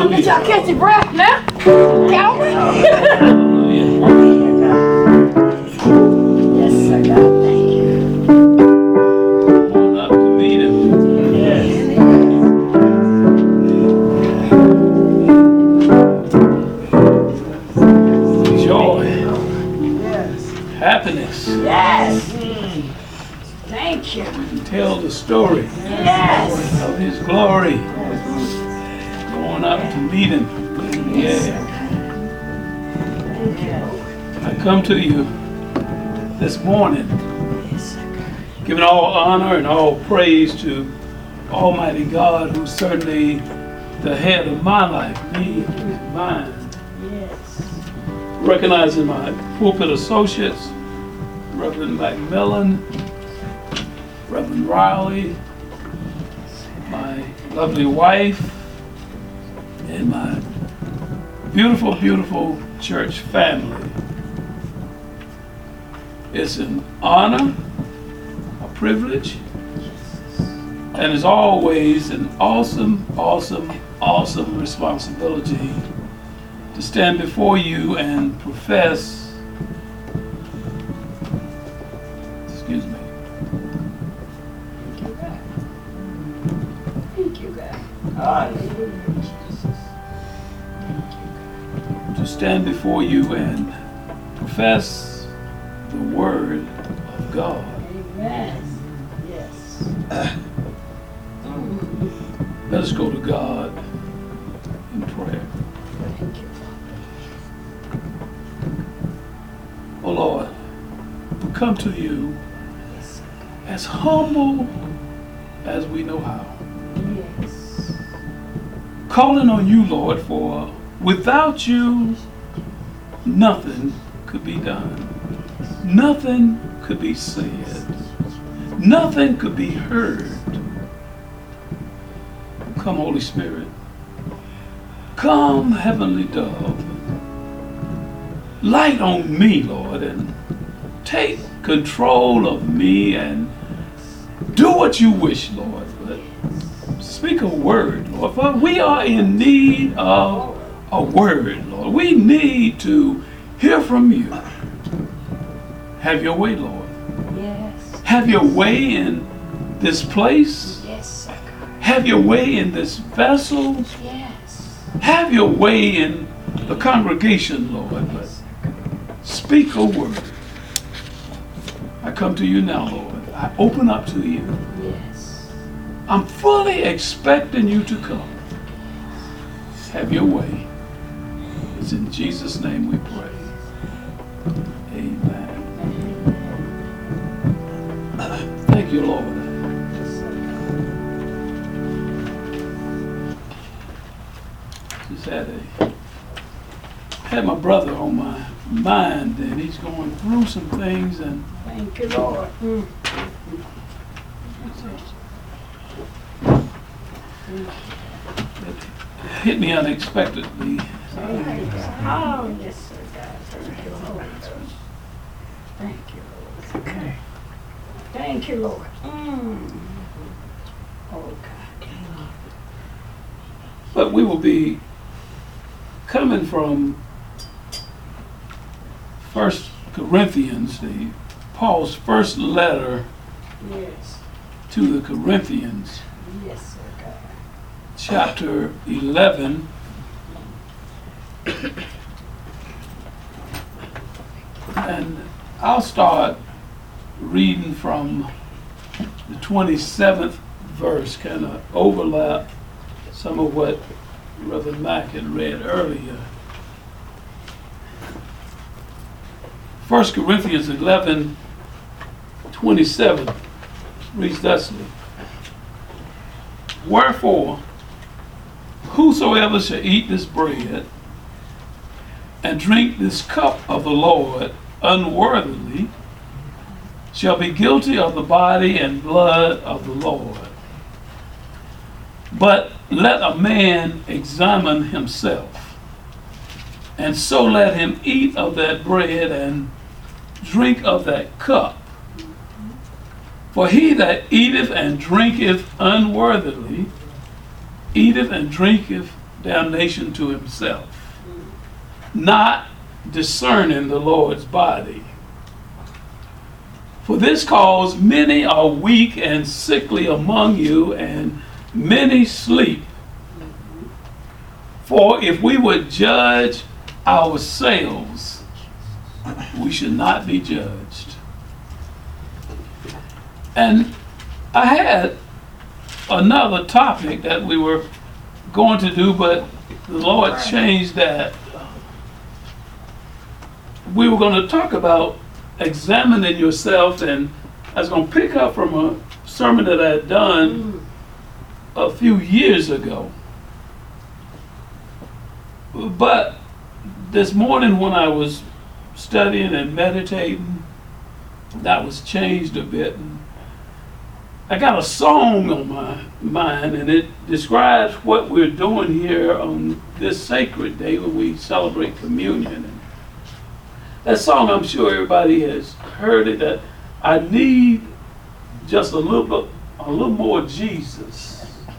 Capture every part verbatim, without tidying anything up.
Did y'all catch your breath now? Calvin? Yes, sir, God, thank you. Going up to meet him. Yes. Joy. Yes. Happiness. Yes. Thank you. Tell the story Yes. of his glory. Going up to meet him. Yeah. Thank you. I come to you this morning, Yes, sir. giving all honor and all praise to Almighty God, who's certainly the head of my life, me, mine. Yes. Recognizing my pulpit associates, Reverend Macmillan, Reverend Riley, my lovely wife, and my beautiful, beautiful church family. It's an honor, a privilege, and as always, an awesome, awesome, awesome responsibility to stand before you and profess, excuse me, Thank you, God. Hallelujah, Jesus. to stand before you and profess the word of God. Amen. Yes. Let us go to God in prayer. Thank you, Oh Lord, we come to you Yes. as humble as we know how. Yes. Calling on you, Lord, for without you, nothing could be done. Nothing could be said. Nothing could be heard. Come, Holy Spirit. Come, Heavenly Dove. Light on me, Lord, and take control of me and do what you wish, Lord. But speak a word, Lord, for we are in need of a word, Lord. We need to hear from you. Have your way, Lord. Yes. Have your way in this place. Yes, sir, God. Have your way in this vessel. Yes. Have your way in the congregation, Lord. But speak a word. I come to you now, Lord. I open up to you. Yes. I'm fully expecting you to come. Have your way. It's in Jesus' name we pray. Amen. Thank you, Lord. Just had a had my brother on my mind, and he's going through some things, and Thank you, Lord. Mm. it hit me unexpectedly. Oh, yes, sir, God. Thank you, Lord. Thank you, Lord. Okay. Thank you, Lord. Mm. Oh, God. Thank you. But we will be coming from First Corinthians, the Paul's first letter Yes. to the Corinthians, Yes, sir, God. chapter eleven. And I'll start reading from the twenty-seventh verse, kind of overlap some of what Reverend Mack had read earlier. First Corinthians eleven, twenty-seven reads thusly. Wherefore, whosoever shall eat this bread and drink this cup of the Lord unworthily shall be guilty of the body and blood of the Lord. But let a man examine himself, and so let him eat of that bread and drink of that cup. For he that eateth and drinketh unworthily eateth and drinketh damnation to himself, not discerning the Lord's body. For this cause many are weak and sickly among you, and many sleep. For if we would judge ourselves, we should not be judged. And I had another topic that we were going to do, but the Lord changed that. We were going to talk about examining yourself, and I was going to pick up from a sermon that I had done a few years ago. But this morning when I was studying and meditating, that was changed a bit. I got a song on my mind, and it describes what we're doing here on this sacred day when we celebrate communion. And that song, I'm sure everybody has heard it, that I need just a little bit, a little more Jesus.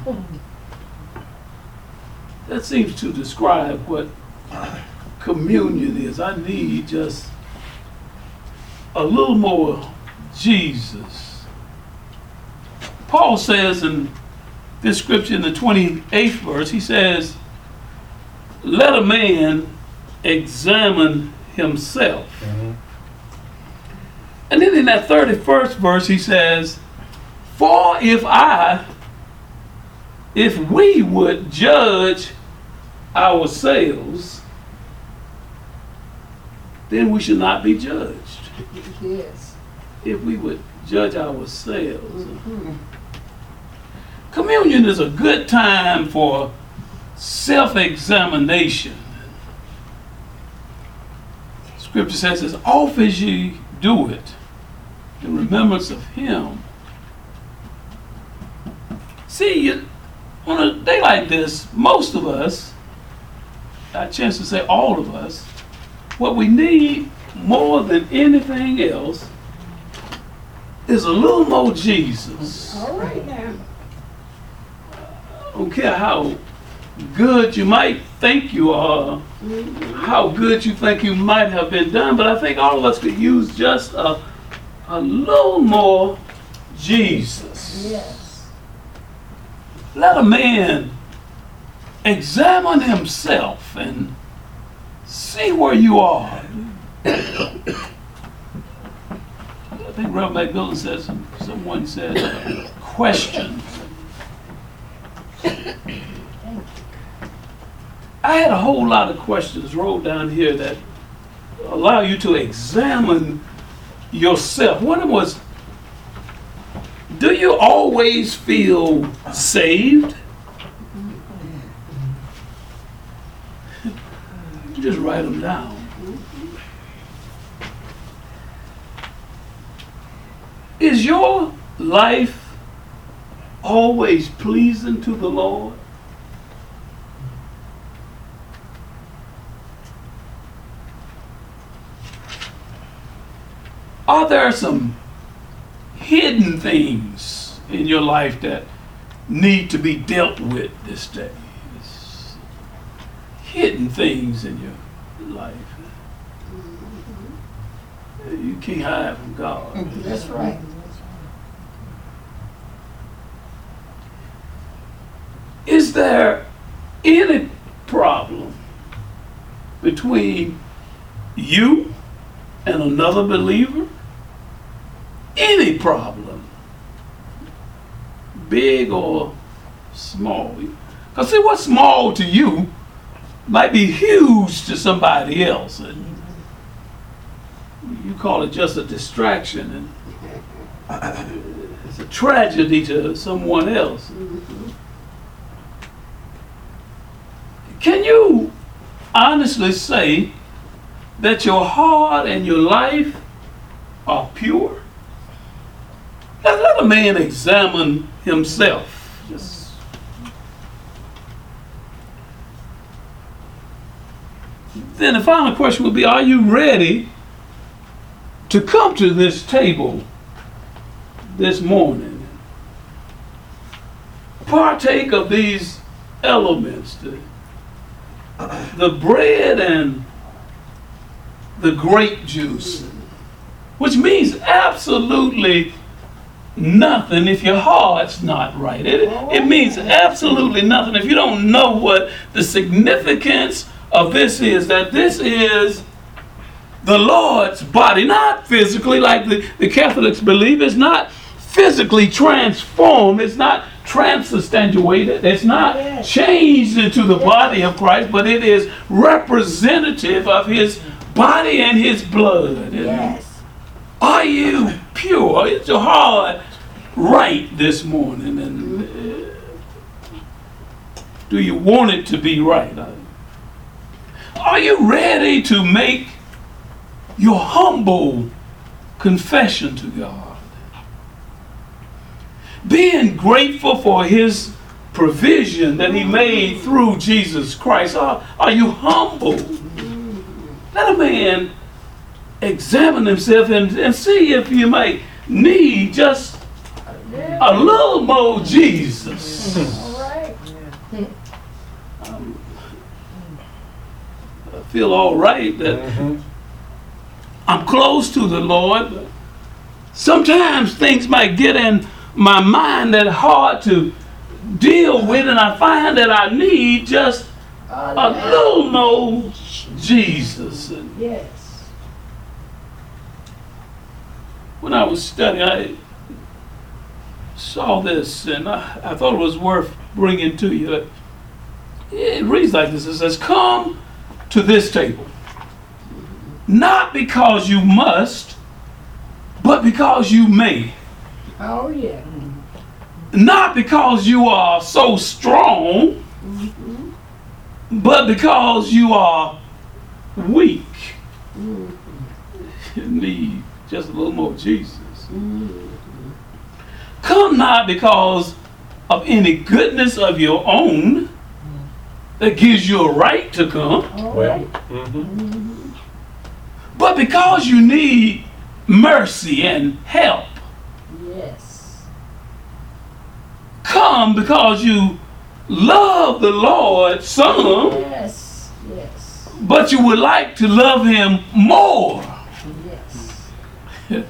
That seems to describe what communion is. I need just a little more Jesus. Paul says in this scripture in the twenty-eighth verse, he says, let a man examine himself. Mm-hmm. And then in that thirty-first verse, he says, for if I, if we would judge ourselves, then we should not be judged. Yes. If we would judge ourselves. Mm-hmm. Communion is a good time for self-examination. Scripture says, as often as ye do it, in remembrance of him. See, you, on a day like this, most of us, I have a chance to say all of us, what we need more than anything else is a little more Jesus. All right now. I don't care how good you might think you are, mm-hmm. how good you think you might have been done, but I think all of us could use just a, a little more Jesus. Yes. Let a man examine himself and see where you are. I think Reverend McMillan says, someone said, questions. I had a whole lot of questions wrote down here that allow you to examine yourself. One of them was, do you always feel saved? You just write them down. Is your life always pleasing to the Lord? Are there some hidden things in your life that need to be dealt with this day? It's hidden things in your life. You can't hide from God. That's right. Is there any problem between you and another believer? Any problem, big or small? Because see, what's small to you might be huge to somebody else. And you call it just a distraction, and it's a tragedy to someone else. Can you honestly say that your heart and your life are pure? Now, let a man examine himself. Just then the final question would be, are you ready to come to this table this morning? Partake of these elements, the the bread and the grape juice, which means absolutely nothing if your heart's not right. It, it means absolutely nothing if you don't know what the significance of this is, that this is the Lord's body, not physically like the, the Catholics believe. It's not physically transformed. It's not transubstantiated. It's not yes. changed into the yes. body of Christ, but it is representative of his body and his blood. Yes. Are you pure? Is your heart right this morning? And uh, do you want it to be right? Are you ready to make your humble confession to God? Being grateful for his provision that he made through Jesus Christ. Are, are you humble? Let a man examine himself and, and see if you might need just a little more Jesus. All right. Um, I feel all right that mm-hmm. I'm close to the Lord, but sometimes things might get in my mind that are hard to deal with, and I find that I need just a little more Jesus. And yes. when I was studying, I saw this, and I, I thought it was worth bringing to you. It reads like this. It says, "Come to this table, not because you must, but because you may." Oh, yeah. Not because you are so strong, mm-hmm. but because you are weak. Mm-hmm. You need just a little more Jesus. Mm-hmm. Come not because of any goodness of your own that gives you a right to come, All right. mm-hmm. Mm-hmm. but because you need mercy and help. Yes. Come because you love the Lord some, yes, yes. but you would like to love him more. Yes. Right.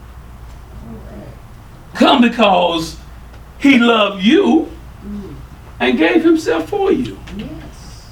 Come because he loved you mm. and gave himself for you. Yes.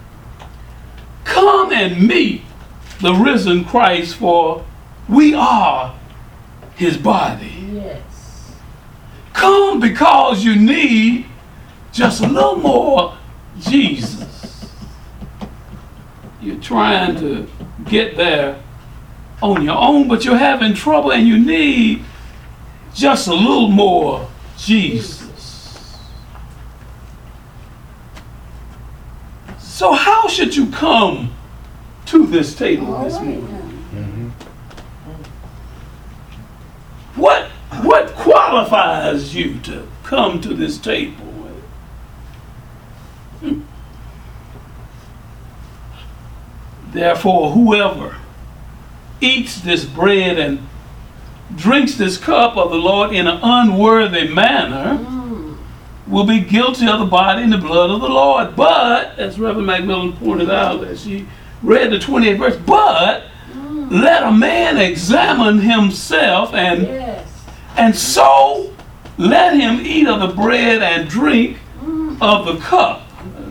Come and meet the risen Christ, for we are his body. Yes. Come because you need just a little more Jesus. You're trying to get there on your own, but you're having trouble and you need just a little more Jesus. So how should you come to this table All this right, morning? Mm-hmm. What What qualifies you to come to this table? Hmm. Therefore, whoever eats this bread and drinks this cup of the Lord in an unworthy manner mm. will be guilty of the body and the blood of the Lord. But, as Reverend Macmillan pointed out as she read the twenty-eighth verse, but mm. let a man examine himself, and yes. And so let him eat of the bread and drink mm. of the cup.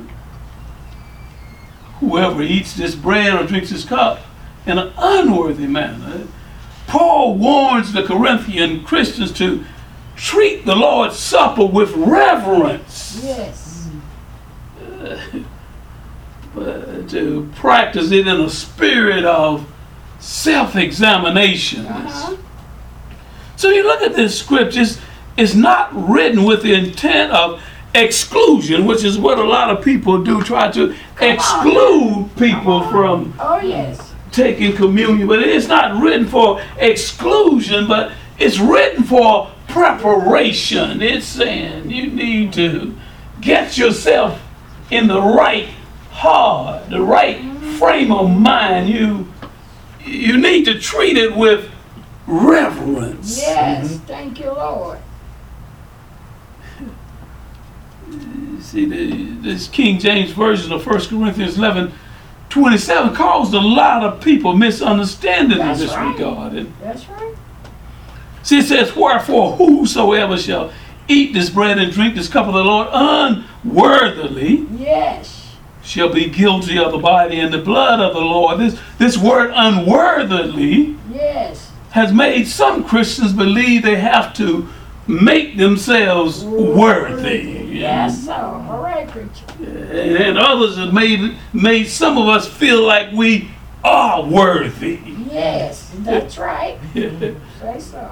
Whoever eats this bread or drinks this cup in an unworthy manner. Paul warns the Corinthian Christians to treat the Lord's Supper with reverence. Yes. Uh, but to practice it in a spirit of self-examination. Uh-huh. So you look at this scripture, it's, it's not written with the intent of exclusion, which is what a lot of people do, try to Come exclude on. people from oh, yes. taking communion. But it's not written for exclusion, but it's written for preparation. It's saying you need to get yourself in the right heart, the right frame of mind. You, you need to treat it with reverence. Yes, mm-hmm. Thank you, Lord. See, the, this King James Version of First Corinthians eleven twenty-seven caused a lot of people misunderstanding in That's this right. regard. And That's right. see, it says, wherefore whosoever shall eat this bread and drink this cup of the Lord unworthily Yes. shall be guilty of the body and the blood of the Lord. This, this word unworthily Yes. has made some Christians believe they have to make themselves worthy. Yes, sir. All right, preacher. And others have made, made some of us feel like we are worthy. Yes, that's right. Say so.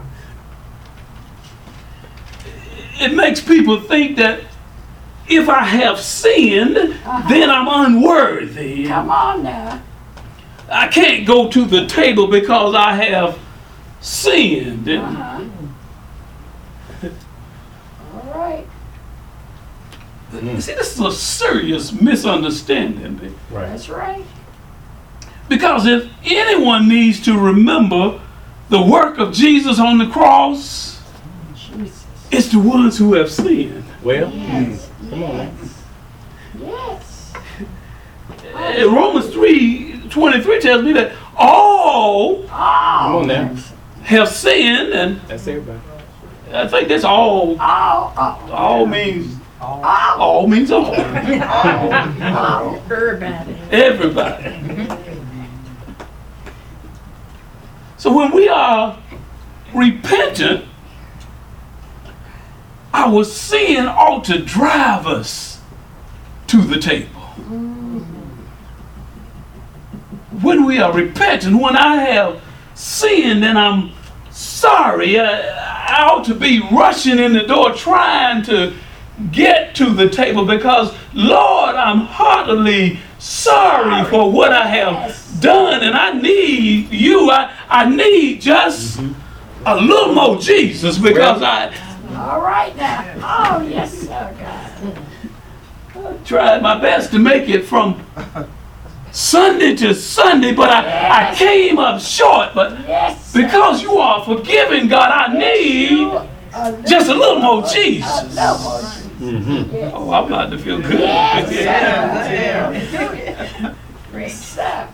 It makes people think that if I have sinned, Uh-huh. then I'm unworthy. Come on now. I can't go to the table because I have sinned. And Uh-huh. All right. see, this is a serious misunderstanding. Right. That's right. Because if anyone needs to remember the work of Jesus on the cross, Jesus. it's the ones who have sinned. Well, Yes. come on now. Yes. And Romans three twenty-three tells me that all Oh. Come on now. have sinned, and That's everybody. I think that's all. Oh, oh, All means oh, all means all. oh. Everybody. Everybody. So when we are repentant, our sin ought to drive us to the table. When we are repentant, when I have sinned and I'm sorry, I, I ought to be rushing in the door trying to get to the table because, Lord, I'm heartily sorry for what I have Yes. done, and I need you. I, I need just a little more Jesus because I All right now. Oh, yes, sir, God. tried my best to make it from Sunday to Sunday, but I, I came up short. But Yes, sir. because you are forgiving, God, I need You a little- just a little more A Jesus. little more Jesus. Mm-hmm. Yes. Oh, I'm about to feel good. Yes, Yeah. sir. Great stuff.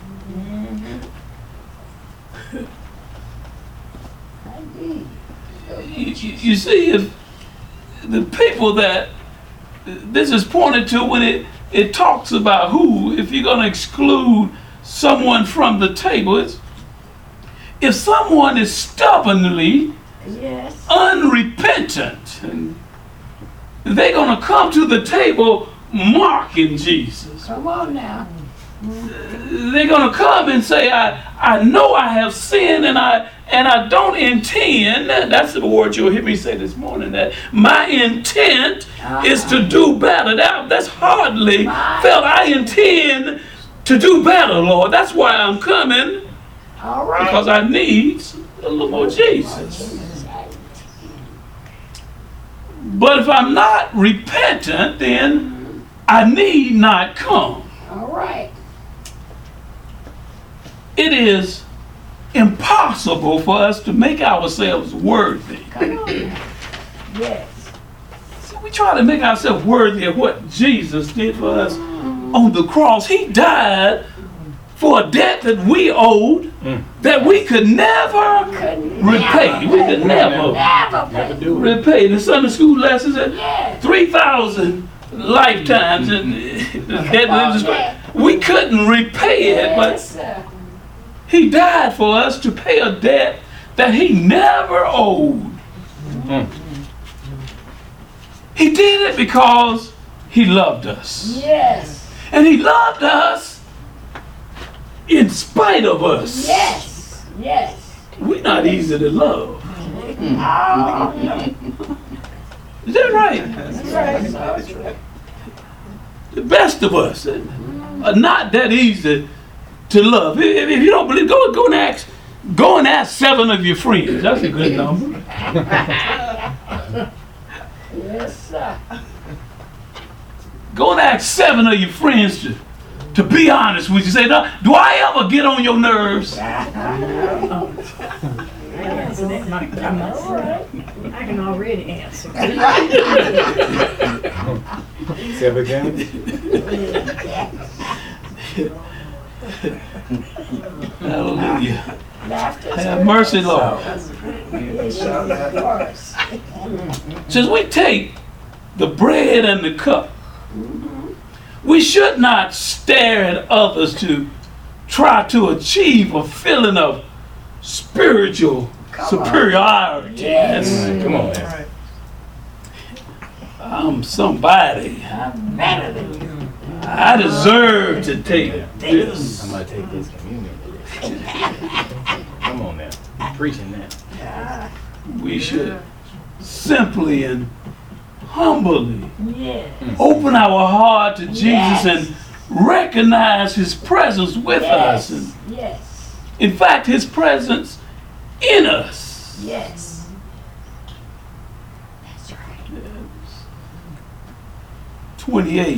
Indeed. You, you you see, if the people that this is pointed to when it, it talks about who, if you're going to exclude someone from the table, it's, if someone is stubbornly Yes. unrepentant, and they're going to come to the table mocking Jesus. Come on now. They're going to come and say, I, I know I have sinned and I and I don't intend, that's the word you'll hear me say this morning, that my intent is to do better. That, that's hardly felt I intend to do better, Lord. That's why I'm coming, All right. because I need a little more Jesus. But if I'm not repentant, then I need not come. All right. It is impossible for us to make ourselves worthy. Come on now. Yes. So we try to make ourselves worthy of what Jesus did for us on the cross. He died for a debt that we owed, that we could never Couldn't repay. We could never Never Never pay. do it. repay. The Sunday school lesson said Yes. three thousand lifetimes, and the debt was just- we couldn't repay it, but Yes, sir. He died for us to pay a debt that he never owed. Mm. He did it because he loved us. Yes. And he loved us in spite of us. Yes. Yes. We're not easy to love. Oh, Is that right? that's right. That's right. The best of us are not that easy to love. If, if you don't believe, go, go and ask go and ask seven of your friends. That's a good number. Yes, sir. Go and ask seven of your friends to, to be honest with you. Say, do, do I ever get on your nerves? All right. I can already answer. Seven games? Hallelujah. Laughter's Have good. mercy, Lord. It shall be yours. Since we take the bread and the cup, we should not stare at others to try to achieve a feeling of spiritual Come on. superiority. Yes. That's- Come on, man. I'm somebody. I'm better than you. I deserve to take this. I'm gonna take this communion today. Come on now. I'm preaching that. Ah, We should simply and humbly yes. open our heart to Jesus Yes. and recognize his presence with us. And Yes. in fact, his presence in us. Yes. That's right. twenty-eight,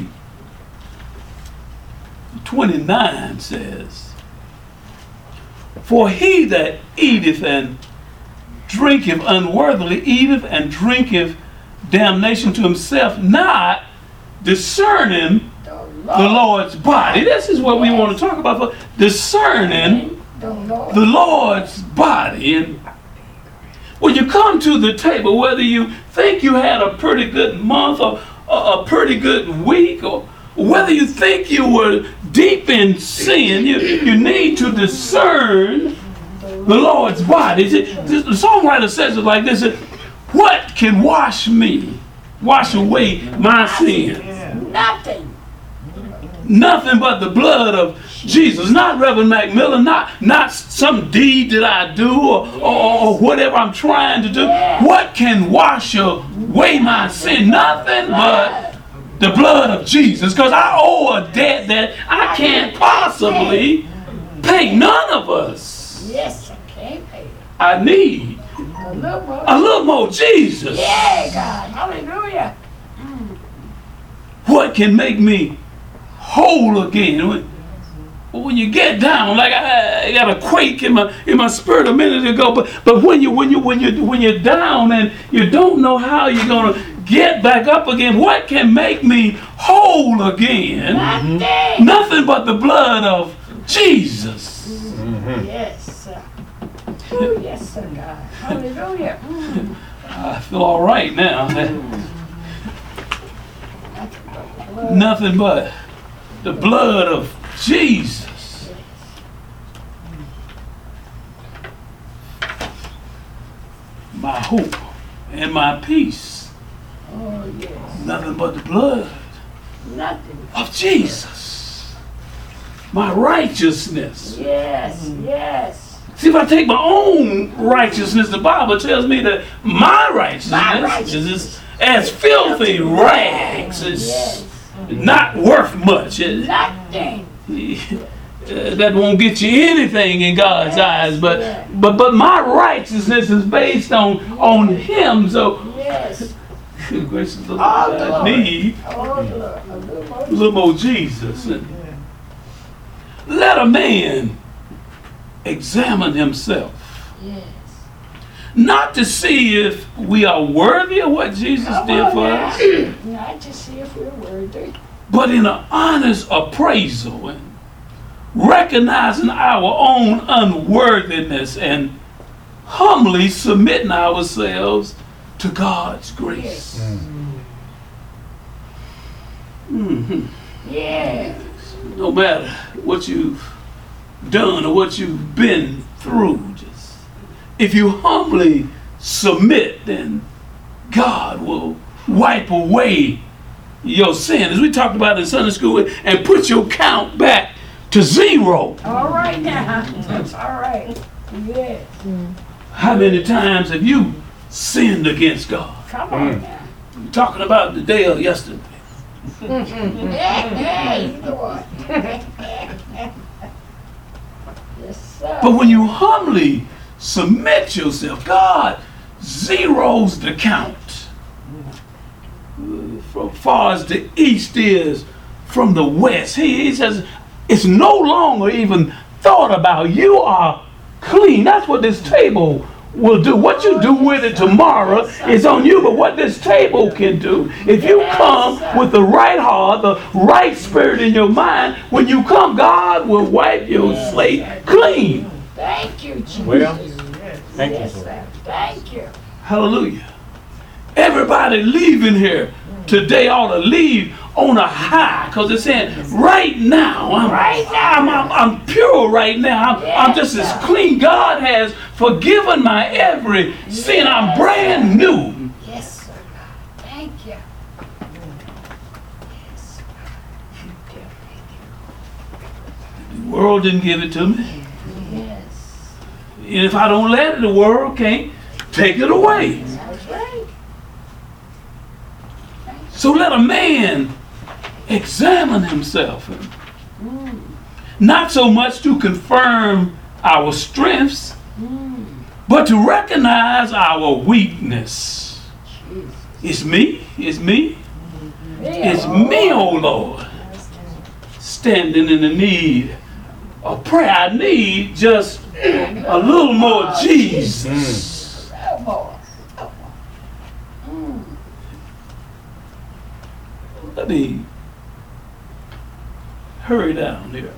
twenty-nine says, for he that eateth and drinketh unworthily eateth and drinketh damnation to himself, not discerning The the Lord's body. This is what we want to talk about, for discerning The Lord. the Lord's body. And when you come to the table, whether you think you had a pretty good month or a, a pretty good week, or whether you think you were deep in sin, you, you need to discern the Lord's body. The the songwriter says it like this: what can wash me, wash away my sins? Nothing. Nothing but the blood of Jesus. Not Reverend Macmillan, not, not some deed that I do or, or, or whatever I'm trying to do. What can wash away my sin? Nothing but the blood of Jesus. Because I owe a debt that I can't possibly pay. None of us. Yes, I can't pay it. I need A little more. a little more Jesus. Yeah, God. Hallelujah. What can make me whole again? When, when you get down, like I, I got a quake in my in my spirit a minute ago, but but when you when you when you when you're down and you don't know how you're gonna get back up again, what can make me whole again? Nothing. Nothing but the blood of Jesus. Yes, sir. Oh, yes, sir, God. Hallelujah. Mm. I feel all right now. Blood. Nothing but the blood of Jesus. My hope and my peace. Oh, yes. Nothing but the blood Nothing. of Jesus. My righteousness. Yes, yes. See, if I take my own righteousness, the Bible tells me that my righteousness, My righteousness. is as filthy rags. It's Yes. not worth much. It- Nothing. Uh, that won't get you anything in God's Yes, eyes, but yeah. but but my righteousness is based on on Him. So, Yes. gracious Lord, Oh, I Lord. need Oh, Lord. A little more. a little more Jesus. And let a man examine himself, Yes. not to see if we are worthy of what Jesus Come did on for now. us, Not to see if we're worthy. but in an honest appraisal and recognizing our own unworthiness and humbly submitting ourselves to God's grace. Mhm. Yes. No matter what you've done or what you've been through, just if you humbly submit, then God will wipe away your sin, as we talked about in Sunday school, and put your count back to zero. All right now. That's all right. Yes. How many times have you sinned against God? Come on now. I'm talking about the day of yesterday. Hey, Lord. Yes, sir. But when you humbly submit yourself, God zeroes the count. From far as the east is from the west. He, he says it's no longer even thought about. You are clean. That's what this table will do. What you do with it tomorrow is on you, but what this table can do, if you come with the right heart, the right spirit in your mind, when you come, God will wipe your slate clean. Thank you, Jesus. Well, thank you, Yes, sir. sir. Thank you. Hallelujah. Everybody leaving here today ought to leave on a high, because it's saying right now, I'm, Right now. I'm, I'm, I'm pure right now. I'm, I'm just as Yes, sir. clean. God has forgiven my every sin. I'm Yes, brand new. Yes, sir. Thank you. Yes. Thank you. The world didn't give it to me. Yes. And if I don't let it, the world can't take it away. That's right. So let a man examine himself. Mm. Not so much to confirm our strengths, Mm. but to recognize our weakness. Jesus. It's me, it's me, it's Yeah. me, oh Lord, standing in the need of prayer. I need just a little more Jesus. Oh, boy. Oh, boy. Mm. Let me hurry down here.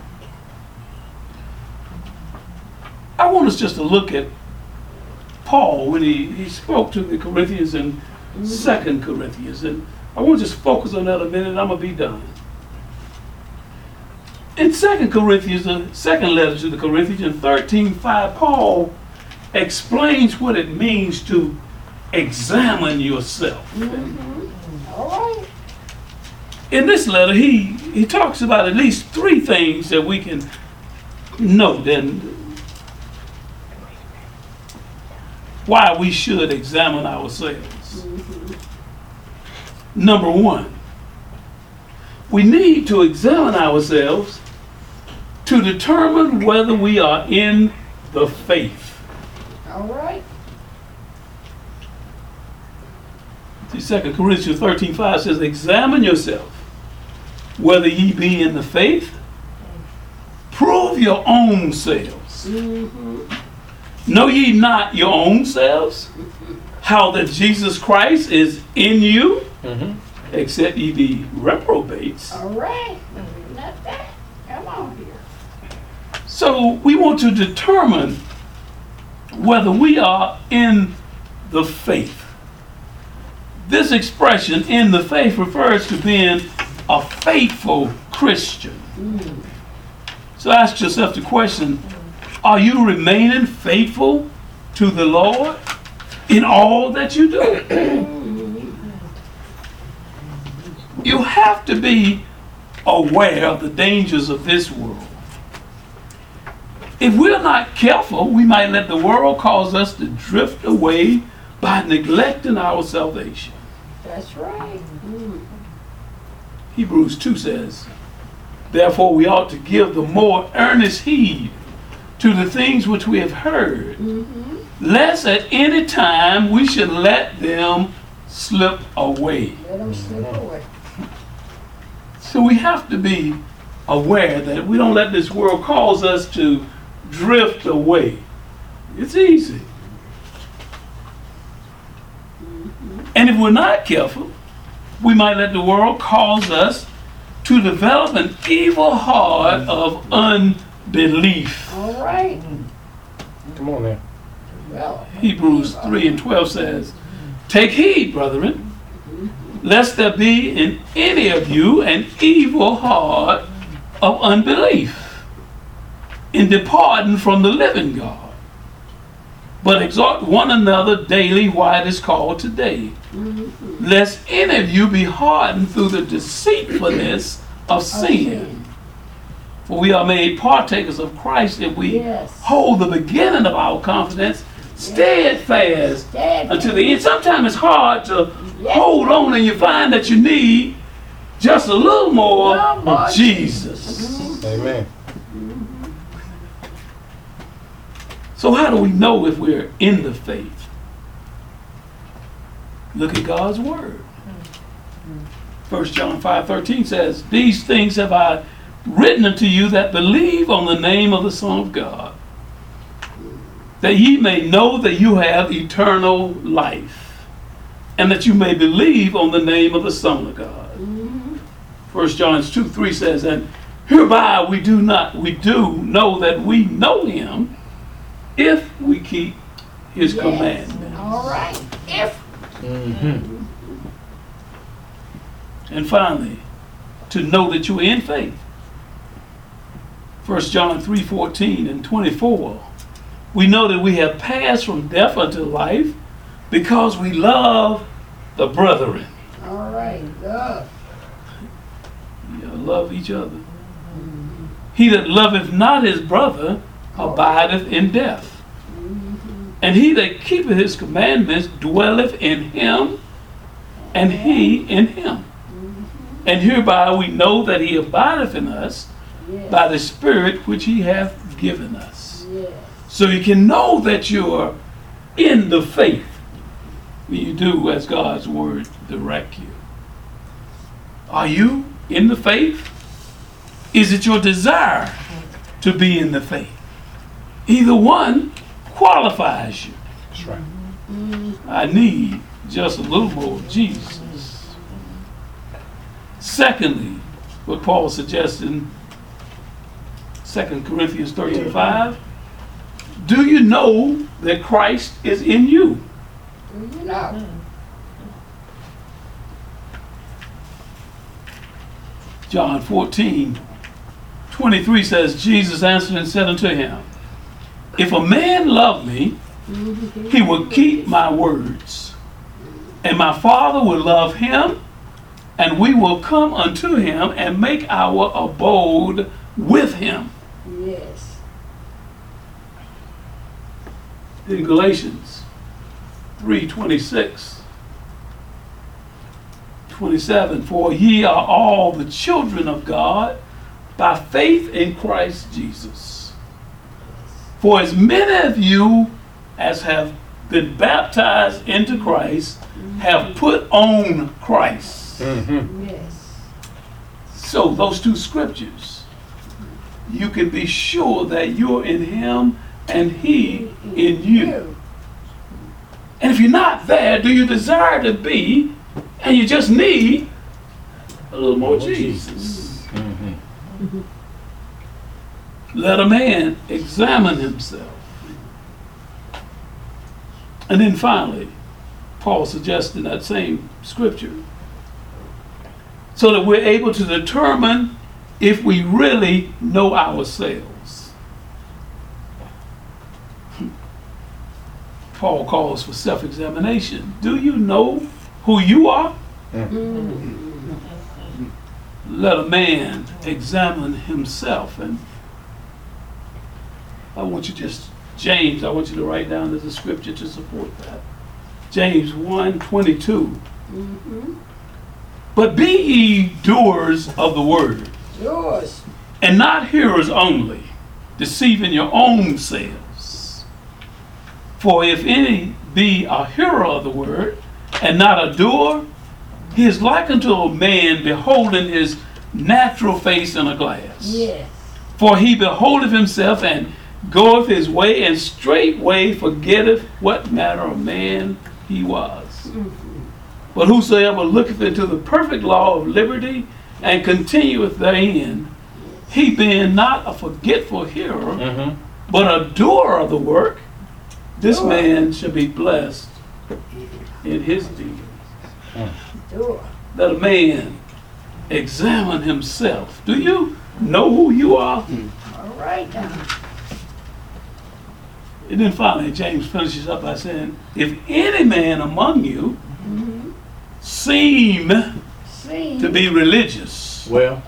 I want us just to look at Paul when he, he spoke to the Corinthians in Second Corinthians. And I want to just focus on that a minute and I'm going to be done. In Second Corinthians, the second letter to the Corinthians, in thirteen five, Paul explains what it means to examine yourself. All right. In this letter, he, he talks about at least three things that we can note and why we should examine ourselves. Number one, we need to examine ourselves to determine whether we are in the faith. All right. See, Second Corinthians thirteen five says, examine yourself, whether ye be in the faith. Prove your own selves. Mm-hmm. Know ye not your own selves, how that Jesus Christ is in you, Mm-hmm. except ye be reprobates. All right. Not that. Come on here. So we want to determine whether we are in the faith. This expression, in the faith, refers to being a faithful Christian. Mm. So ask yourself the question, are you remaining faithful to the Lord in all that you do? You have to be aware of the dangers of this world. If we're not careful, we might let the world cause us to drift away by neglecting our salvation. That's right. Mm. Hebrews two says, therefore we ought to give the more earnest heed to the things which we have heard, Mm-hmm. lest at any time we should let them slip away. Let them slip away. So we have to be aware that we don't let this world cause us to drift away. It's easy. And if we're not careful, we might let the world cause us to develop an evil heart of unbelief. All right. Come on now. Well, Hebrews three and twelve says, take heed, brethren, lest there be in any of you an evil heart of unbelief in departing from the living God. But exhort one another daily while it is called today, mm-hmm. lest any of you be hardened through the deceitfulness of sin. For we are made partakers of Christ if we Yes. hold the beginning of our confidence steadfast Dad. until the end. Sometimes it's hard to Yes. hold on and you find that you need just a little more Little more of Jesus. Amen. So how do we know if we're in the faith? Look at God's word. First John five thirteen says, these things have I written unto you that believe on the name of the Son of God, that ye may know that you have eternal life, and that you may believe on the name of the Son of God. Mm-hmm. First John two three says, and hereby we do not we do know that we know him if we keep his Yes. commandments. All right. If. Mm-hmm. And finally, to know that you are in faith. First John three fourteen and twenty-four. We know that we have passed from death unto life because we love the brethren. All right. Love. You know, love each other. He that loveth not his brother abideth in death. And he that keepeth his commandments dwelleth in him, and he in him. And hereby we know that he abideth in us Yes. by the Spirit which he hath given us. Yes. So you can know that you are in the faith when you do as God's word direct you. Are you in the faith? Is it your desire to be in the faith? Either one qualifies you. That's right. I need just a little more of Jesus. Secondly, what Paul suggests in Second Corinthians thirteen five, do you know that Christ is in you? Do you know? John fourteen twenty-three says, Jesus answered and said unto him, if a man love me, he will keep my words, and my Father will love him, and we will come unto him and make our abode with him. Yes. In Galatians three twenty-six, twenty-seven, for ye are all the children of God by faith in Christ Jesus. For as many of you as have been baptized into Christ have put on Christ. Mm-hmm. Yes. So those two scriptures, you can be sure that you're in him and he in you. And if you're not there, do you desire to be, and you just need a little more More Jesus? Mm-hmm. Let a man examine himself. And then finally, Paul suggests in that same scripture, so that we're able to determine if we really know ourselves. Paul calls for self-examination. Do you know who you are? Let a man examine himself. And I want you just, James, I want you to write down the scripture to support that. James one twenty-two. Mm-hmm. But be ye doers of the word, Yours. and not hearers only, deceiving your own selves. For if any be a hearer of the word, and not a doer, he is like unto a man beholding his natural face in a glass. Yes. For he beholdeth himself, and goeth his way, and straightway forgetteth what manner of man he was. Mm-hmm. But whosoever looketh into the perfect law of liberty, and continueth therein, he being not a forgetful hearer, Mm-hmm. but a doer of the work, this Doer. man shall be blessed in his deed. Door. Let a man examine himself. Do you know who you are? All right now. And then finally, James finishes up by saying, if any man among you Mm-hmm. seem See. to be religious, Well,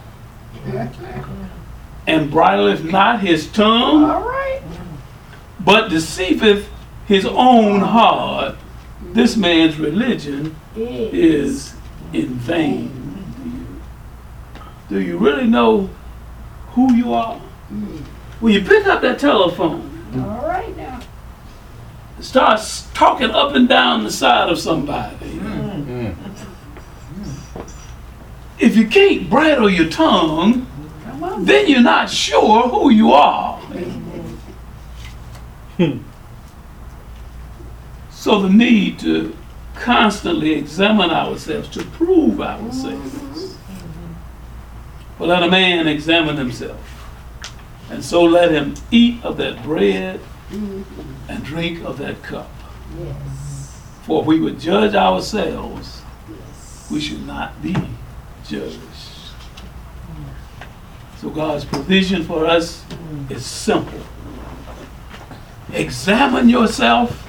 and bridleth not his tongue, All right. but deceiveth his own heart, this man's religion is in vain. Do you really know who you are? When you pick up that telephone, All right now. start talking up and down the side of somebody. mm. If you can't bridle your tongue, Come on. then you're not sure who you are. So the need to constantly examine ourselves to prove ourselves. Well, let a man examine himself, and so let him eat of that bread and drink of that cup. Yes. For if we would judge ourselves, we should not be judged. So God's provision for us is simple. Examine yourself,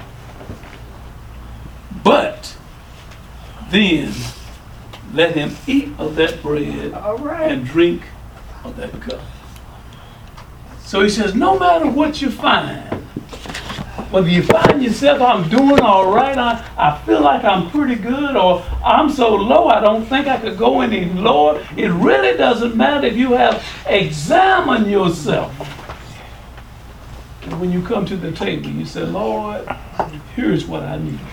but then let him eat of that bread All right. and drink of that cup. So he says, no matter what you find, whether you find yourself, I'm doing all right, I, I feel like I'm pretty good, or I'm so low I don't think I could go any lower. It really doesn't matter if you have examined yourself. And when you come to the table, you say, Lord, here's what I need.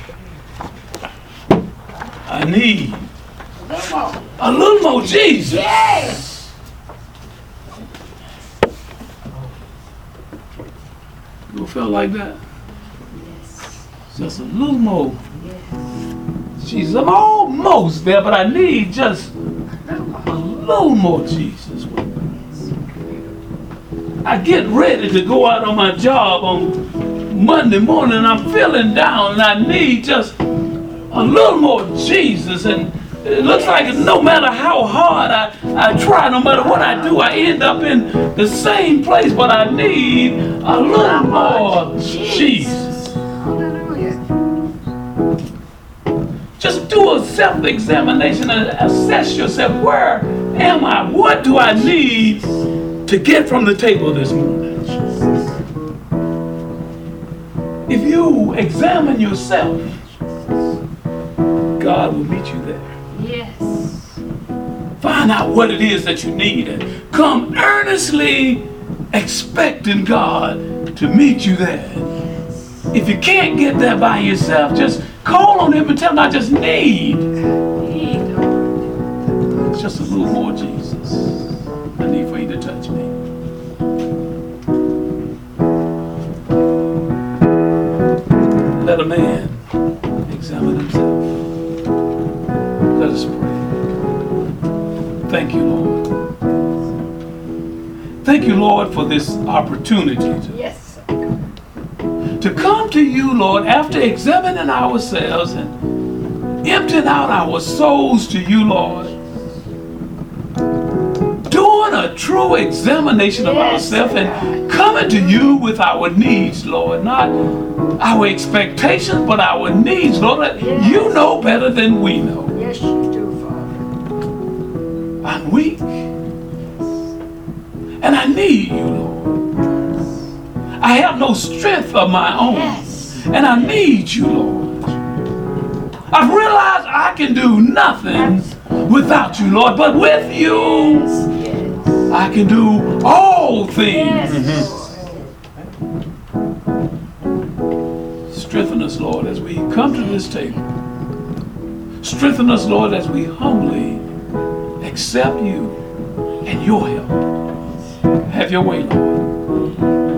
I need a little more Jesus. Yes. You feel like that? Yes. Just a little more. Yes. Jesus, I'm almost there, but I need just a little more Jesus. I get ready to go out on my job on Monday morning, and I'm feeling down, and I need just a little more Jesus. And it looks like no matter how hard I, I try, no matter what I do, I end up in the same place, but I need a little more Jesus. Hallelujah. Just do a self-examination and assess yourself. Where am I? What do I need to get from the table this morning? If you examine yourself, God will meet you there. Yes. Find out what it is that you need and come earnestly expecting God to meet you there. If you can't get there by yourself, just call on him and tell him, I just need Need, Lord. just a little more Jesus. I need for you to touch me. Let a man examine himself. Let us pray. Thank you, Lord. Thank you, Lord, for this opportunity to, Yes. to come to you, Lord, after examining ourselves and emptying out our souls to you, Lord. Doing a true examination of Yes, ourselves and God. coming to you with our needs, Lord. Not our expectations, but our needs, Lord. Yes. You know better than we know. Yes, you do, Father. I'm weak. And I need you, Lord. I have no strength of my own. Yes. And I need you, Lord. I've realized I can do nothing without you, Lord. But with you, Yes. Yes. I can do all things. Yes. Strengthen us, Lord, as we come to this table. Strengthen us, Lord, as we humbly accept you and your help. Have your way, Lord.